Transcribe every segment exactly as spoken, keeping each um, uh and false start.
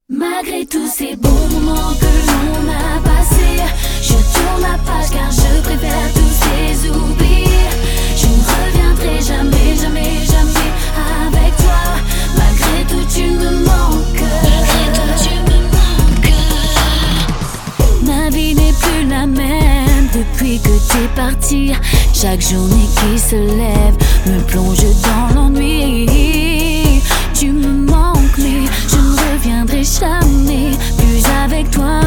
Malgré tous ces bons moments que l'on a passés, je tourne la page car je préfère tous les oublier. Je ne reviendrai jamais, jamais, jamais avec toi. Malgré tout tu me manques. Malgré tout tu me manques. Ma vie n'est plus la même depuis que t'es parti. Chaque journée qui se lève me plonge dans l'ennui. Tu me manques mais je ne reviendrai jamais plus avec toi.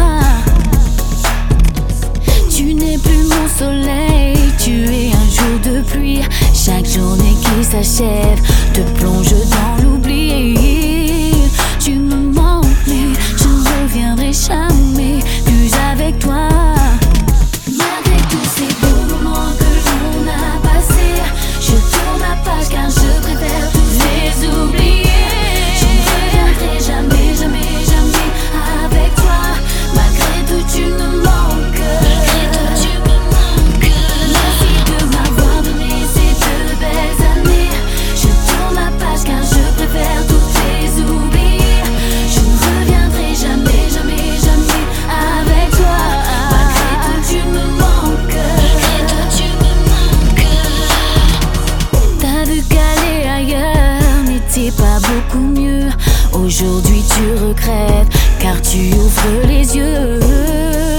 Tu n'es plus mon soleil, tu es un jour de pluie. Chaque journée qui s'achève te plonge dans l'oubli. Tu me manques mais je ne reviendrai jamais plus avec toi. Malgré tous ces beaux moments que l'on a passés, je tourne la page car je préfère tous les oublier. Je ne reviendrai jamais, jamais, jamais avec toi. Malgré tout tu me manques. Malgré tout tu me manques. Merci de m'avoir donné ces deux belles années. Je tourne la page car je préfère toutes les oublier. Je ne reviendrai jamais, jamais, jamais avec toi. Malgré tout tu me manques. Malgré tout tu me manques. T'as vu qu'aller ailleurs n'était pas beaucoup mieux. Aujourd'hui tu regrettes car tu ouvres les yeux.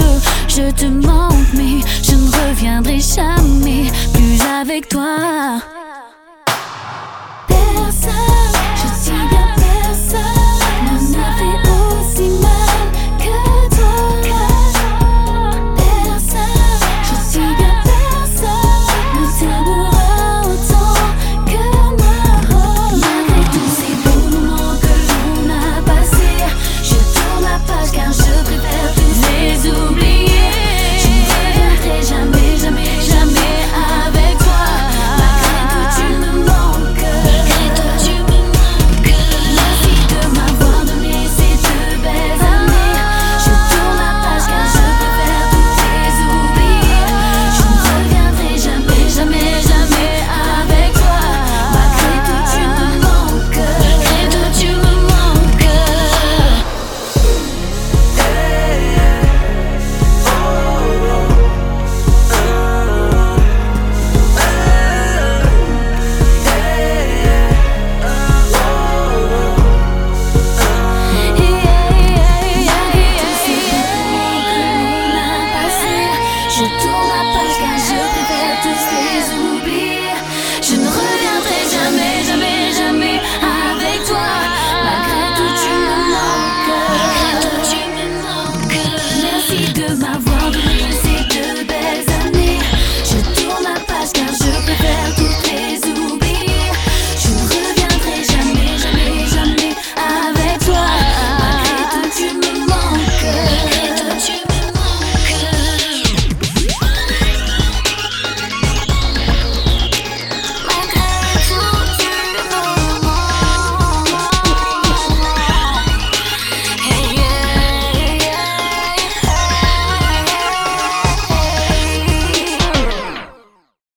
Je te manque mais je ne reviendrai jamais plus avec toi.